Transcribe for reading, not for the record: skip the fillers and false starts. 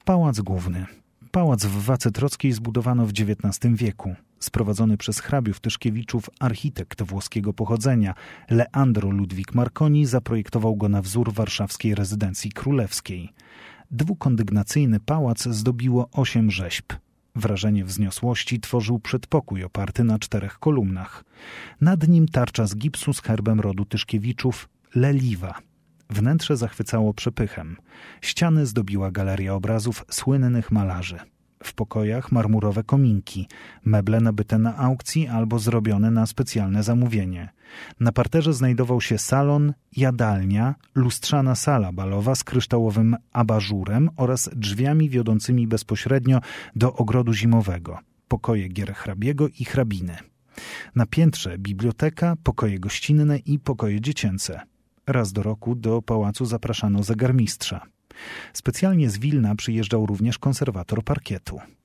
Pałac Główny. Pałac w Wacy-Trockiej zbudowano w XIX wieku. Sprowadzony przez hrabiów Tyszkiewiczów architekt włoskiego pochodzenia Leandro Ludwik Marconi zaprojektował go na wzór warszawskiej rezydencji królewskiej. Dwukondygnacyjny pałac zdobiło 8 rzeźb. Wrażenie wzniosłości tworzył przedpokój oparty na 4 kolumnach. Nad nim tarcza z gipsu z herbem rodu Tyszkiewiczów Leliwa. Wnętrze zachwycało przepychem. Ściany zdobiła galeria obrazów słynnych malarzy. W pokojach marmurowe kominki, meble nabyte na aukcji albo zrobione na specjalne zamówienie. Na parterze znajdował się salon, jadalnia, lustrzana sala balowa z kryształowym abażurem oraz drzwiami wiodącymi bezpośrednio do ogrodu zimowego, pokoje gier hrabiego i hrabiny. Na piętrze biblioteka, pokoje gościnne i pokoje dziecięce. Raz do roku do pałacu zapraszano zegarmistrza. Specjalnie z Wilna przyjeżdżał również konserwator parkietu.